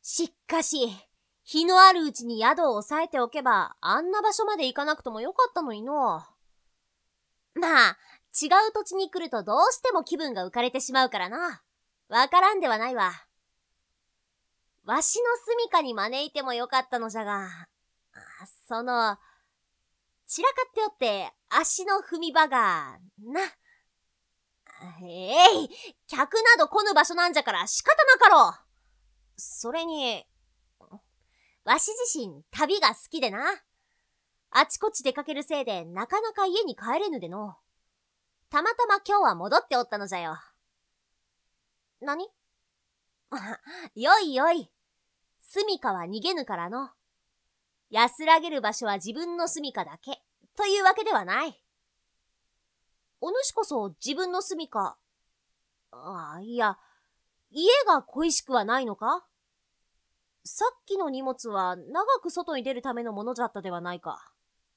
しかし、日のあるうちに宿を押さえておけば、あんな場所まで行かなくともよかったのにの。まあ、違う土地に来るとどうしても気分が浮かれてしまうからな。わからんではないわ。わしの住処に招いてもよかったのじゃが、散らかっておって足の踏み場が、な。客など来ぬ場所なんじゃから仕方なかろう。それに、わし自身旅が好きでな。あちこち出かけるせいでなかなか家に帰れぬでの。たまたま今日は戻っておったのじゃよ。何？よいよい。住処は逃げぬからの。安らげる場所は自分の住処だけ、というわけではない。お主こそ自分の住処。いや、家が恋しくはないのか？さっきの荷物は長く外に出るためのものだったではないか。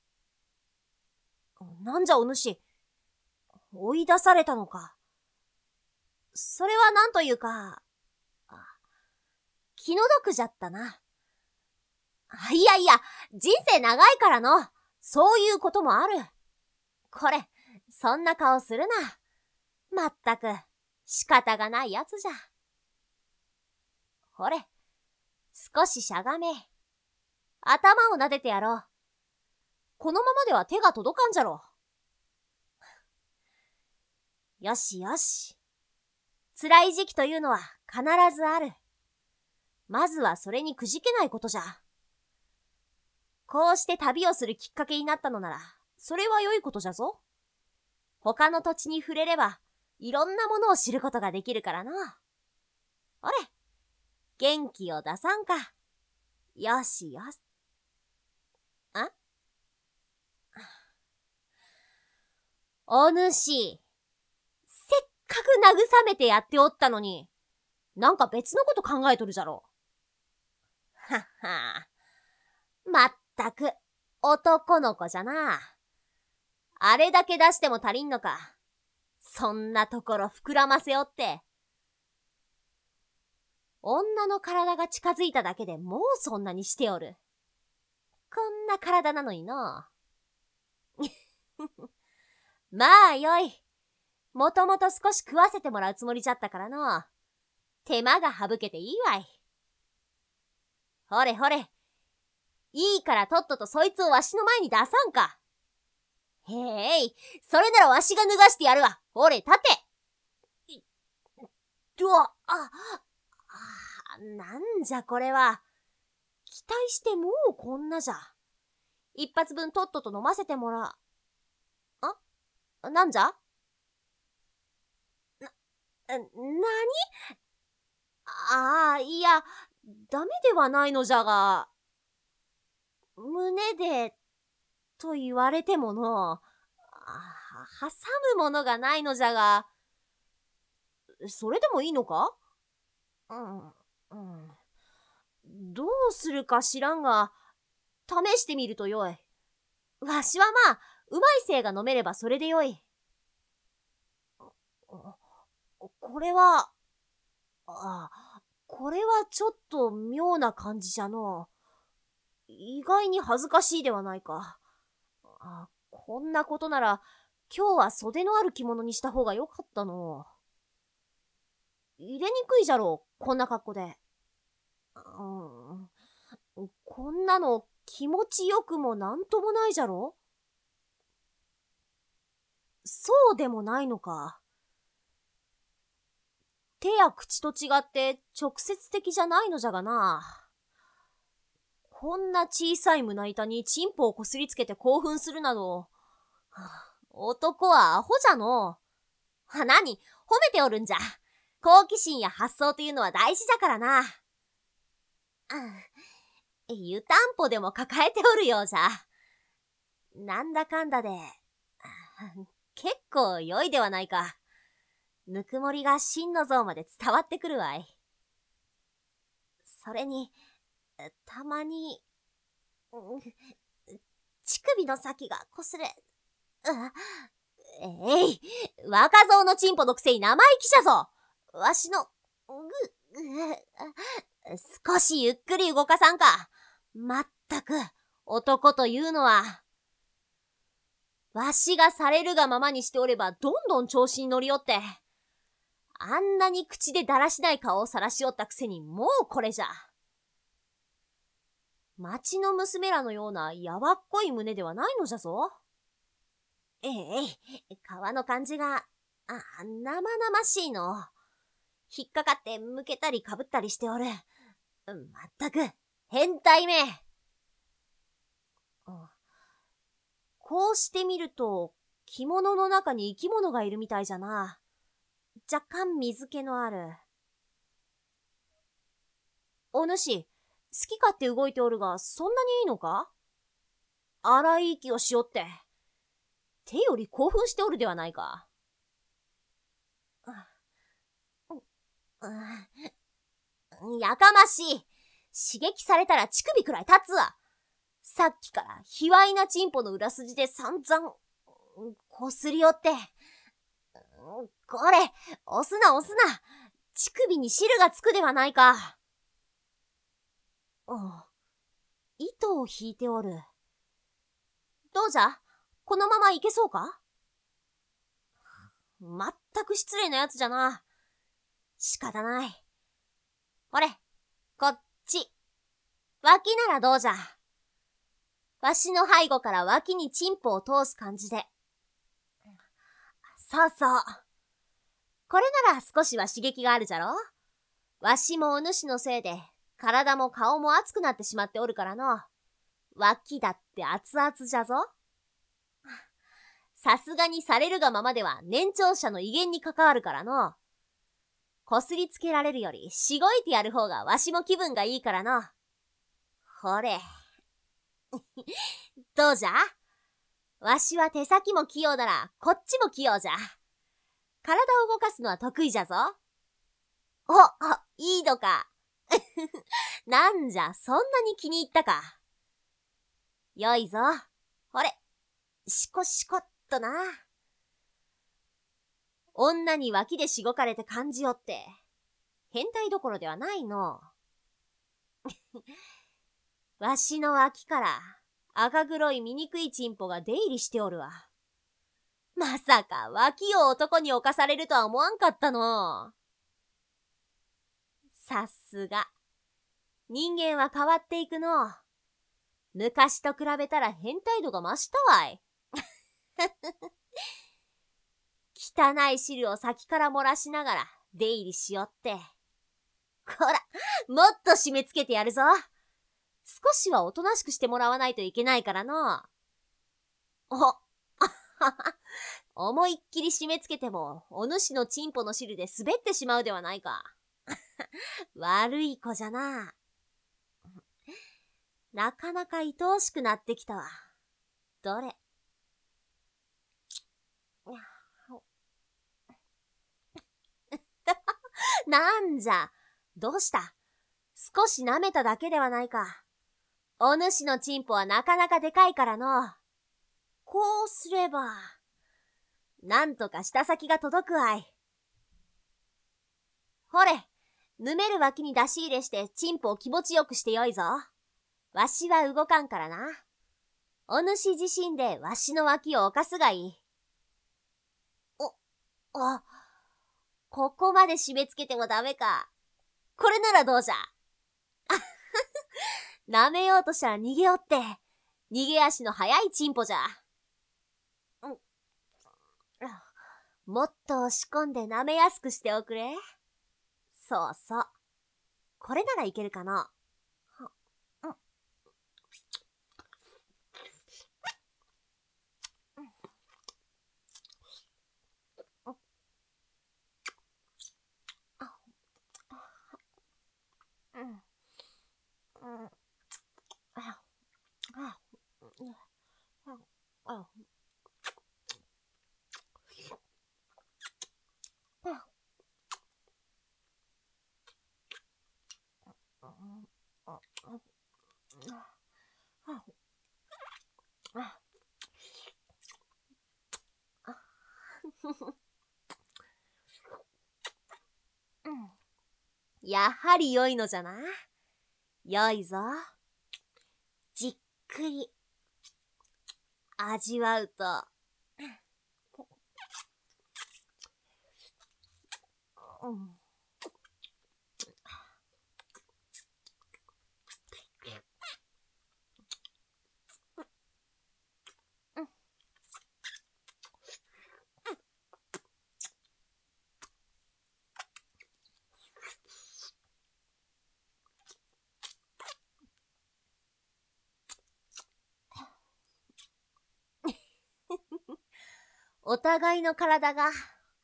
なんじゃお主、追い出されたのか。それはなんというか、気の毒じゃったな。いやいや、人生長いからの、そういうこともある。これ、そんな顔するな。まったく、仕方がないやつじゃ。ほれ、少ししゃがめ。頭を撫でてやろう。このままでは手が届かんじゃろう。よしよし。辛い時期というのは必ずある。まずはそれにくじけないことじゃ。こうして旅をするきっかけになったのなら、それは良いことじゃぞ。他の土地に触れれば、いろんなものを知ることができるからな。ほれ、元気を出さんか。よしよし。お主、せっかく慰めてやっておったのに、なんか別のこと考えとるじゃろ。はっは。まったく、男の子じゃな。あれだけ出しても足りんのか。そんなところ膨らませおって。女の体が近づいただけでもうそんなにしておる。こんな体なのにの。まあよい。もともと少し食わせてもらうつもりじゃったからの。手間が省けていいわい。ほれほれ。いいからとっととそいつをわしの前に出さんか。へい、それならわしが脱がしてやるわ。ほれ、立て。なんじゃこれは。期待してもうこんなじゃ。一発分とっとと飲ませてもらう。なんじゃ？なに？いや、ダメではないのじゃが、胸で、と言われてもの、挟むものがないのじゃが、それでもいいのか？どうするか知らんが、試してみるとよい。わしはまあ、うまいせいが飲めればそれでよい。これは、これはちょっと妙な感じじゃの。意外に恥ずかしいではないか。こんなことなら、今日は袖のある着物にした方がよかったの。入れにくいじゃろう、こんな格好で。こんなの気持ちよくもなんともないじゃろ？そうでもないのか。手や口と違って直接的じゃないのじゃがな。こんな小さい胸板にチンポをこすりつけて興奮するなど、男はアホじゃの。何？褒めておるんじゃ。好奇心や発想というのは大事じゃからな。湯たんぽでも抱えておるようじゃ。なんだかんだで、結構良いではないか。ぬくもりが真の像まで伝わってくるわい。それに、たまに、乳首の先がこすれ。若造のチンポのくせに生意気じゃぞ。わしの、 少しゆっくり動かさんか。まったく、男というのは。わしがされるがままにしておればどんどん調子に乗りよって。あんなに口でだらしない顔をさらしおったくせにもうこれじゃ。町の娘らのようなやわっこい胸ではないのじゃぞ。ええ、皮の感じが、生々しいの。引っかかってむけたりかぶったりしておる。まったく、変態め。こうしてみると、着物の中に生き物がいるみたいじゃな。若干水気のある。お主、好き勝手動いておるが、そんなにいいのか？荒い息をしおって。手より興奮しておるではないか。やかましい。刺激されたら乳首くらい立つわ。さっきから卑猥なチンポの裏筋で散々、こすりおって。これ、押すな押すな。乳首に汁がつくではないか。糸を引いておる。どうじゃ？このままいけそうか？まったく失礼なやつじゃな。仕方ない。ほれ、こっち。脇ならどうじゃ。わしの背後から脇にチンポを通す感じで。そうそう。これなら少しは刺激があるじゃろ？わしもお主のせいで、体も顔も熱くなってしまっておるからの。脇だって熱々じゃぞ。さすがにされるがままでは年長者の威厳に関わるからの。こすりつけられるよりしごいてやる方がわしも気分がいいからの。ほれ。どうじゃ？わしは手先も器用ならこっちも器用じゃ。体を動かすのは得意じゃぞ。いいのか。なんじゃ、そんなに気に入ったか。よいぞ。ほれ、しこしこっとな。女に脇でしごかれて感じよって、変態どころではないの。わしの脇から赤黒い醜いチンポが出入りしておるわ。まさか脇を男に侵されるとは思わんかったの。さすが。人間は変わっていくの。昔と比べたら変態度が増したわい。汚い汁を先から漏らしながら出入りしよって。こら、もっと締め付けてやるぞ。少しはおとなしくしてもらわないといけないからの。思いっきり締め付けても、お主のチンポの汁で滑ってしまうではないか。悪い子じゃな。なかなか愛おしくなってきたわ。どれ。なんじゃ、どうした？少し舐めただけではないか。お主のチンポはなかなかでかいからの。こうすれば、なんとか舌先が届くわい。ほれ、ぬめる脇に出し入れしてチンポを気持ちよくしてよいぞ。わしは動かんからな。お主自身でわしの脇を犯すがいい。ここまで締め付けてもダメか。これならどうじゃ。舐めようとしたら逃げおって、逃げ足の速いチンポじゃ。もっと押し込んで舐めやすくしておくれ。そうそう。これならいけるかな。ややはり良いのじゃな。良いぞ。じっくり味わうと、うん。お互いの体が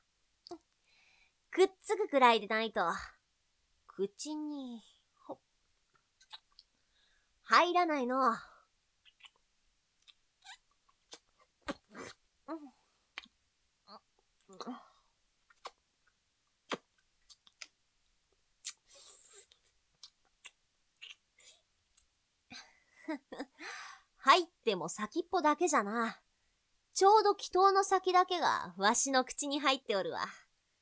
くっつくくらいでないと口に入らないの。入っても先っぽだけじゃな。ちょうど気筒の先だけがわしの口に入っておるわ。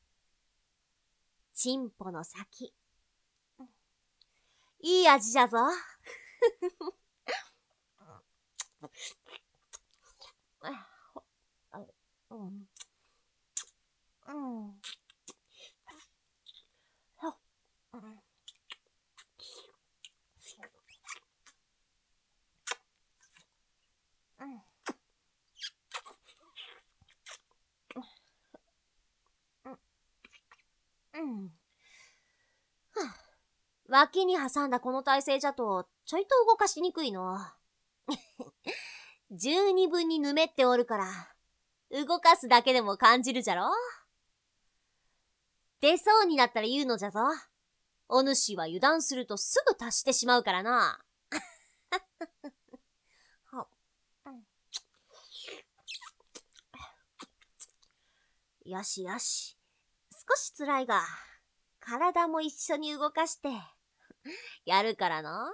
チンポの先。いい味じゃぞ。脇に挟んだこの体勢じゃとちょいと動かしにくいの。十二分にぬめっておるから動かすだけでも感じるじゃろ。出そうになったら言うのじゃぞ。お主は油断するとすぐ達してしまうからな。よしよし。少し辛いが、体も一緒に動かして、やるからな。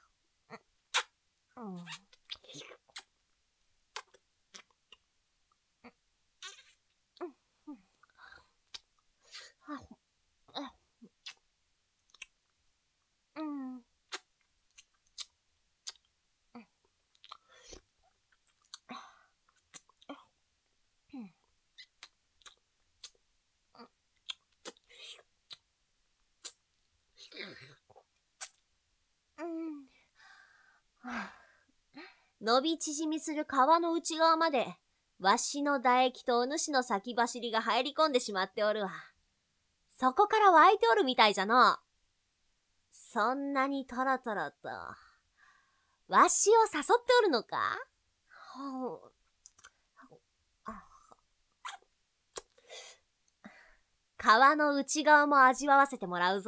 伸び縮みする皮の内側まで、わしの唾液とお主の先走りが入り込んでしまっておるわ。そこから湧いておるみたいじゃの。そんなにトロトロと、わしを誘っておるのか？皮の内側も味わわせてもらうぞ。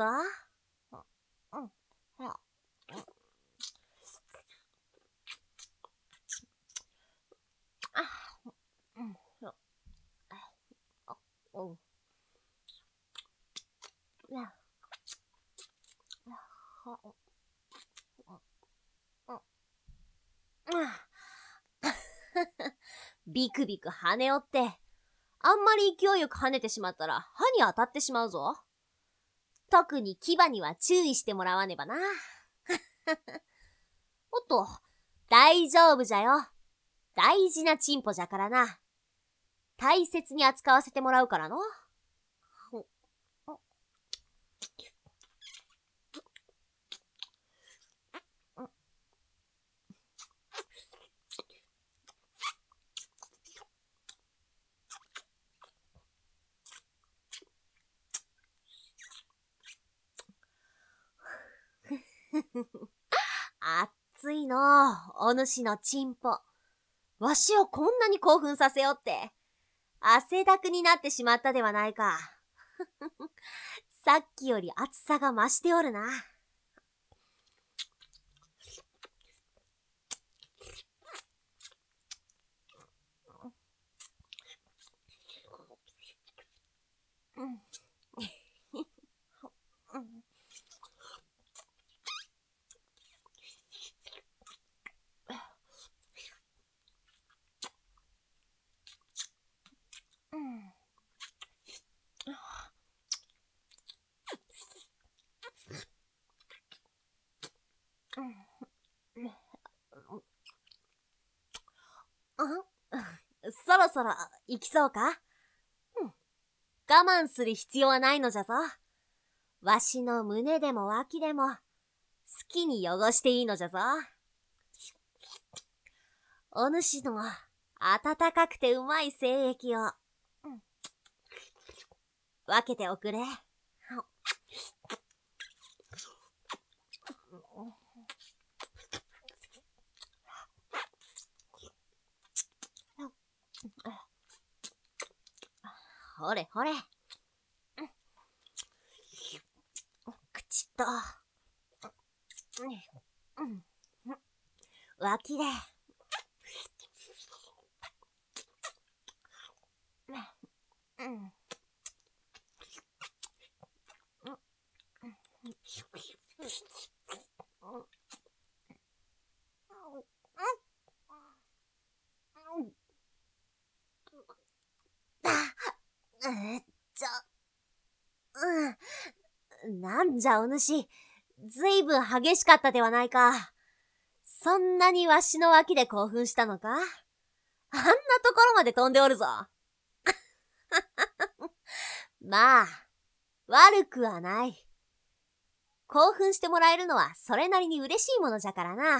ビクビク跳ねおって、あんまり勢いよく跳ねてしまったら歯に当たってしまうぞ。特に牙には注意してもらわねばな。おっと、大丈夫じゃよ。大事なチンポじゃからな。大切に扱わせてもらうからの。熱いの、お主のチンポ。わしをこんなに興奮させよって、汗だくになってしまったではないか。さっきより熱さが増しておるな。 そろそろ行きそうか？我慢する必要はないのじゃぞ。わしの胸でも脇でも好きに汚していいのじゃぞ。お主の温かくてうまい精液を分けておくれ。ほれほれ。口と脇でなんじゃお主、ずいぶん激しかったではないか。そんなにわしの脇で興奮したのか？あんなところまで飛んでおるぞ。まあ、悪くはない。興奮してもらえるのはそれなりに嬉しいものじゃからな。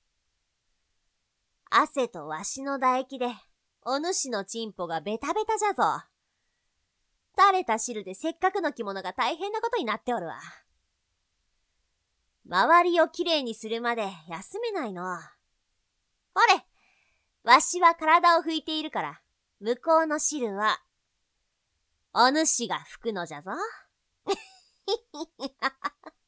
汗とわしの唾液で、お主のチンポがベタベタじゃぞ。垂れた汁でせっかくの着物が大変なことになっておるわ。周りをきれいにするまで休めないの。ほれ、わしは体を拭いているから、向こうの汁は、お主が拭くのじゃぞ。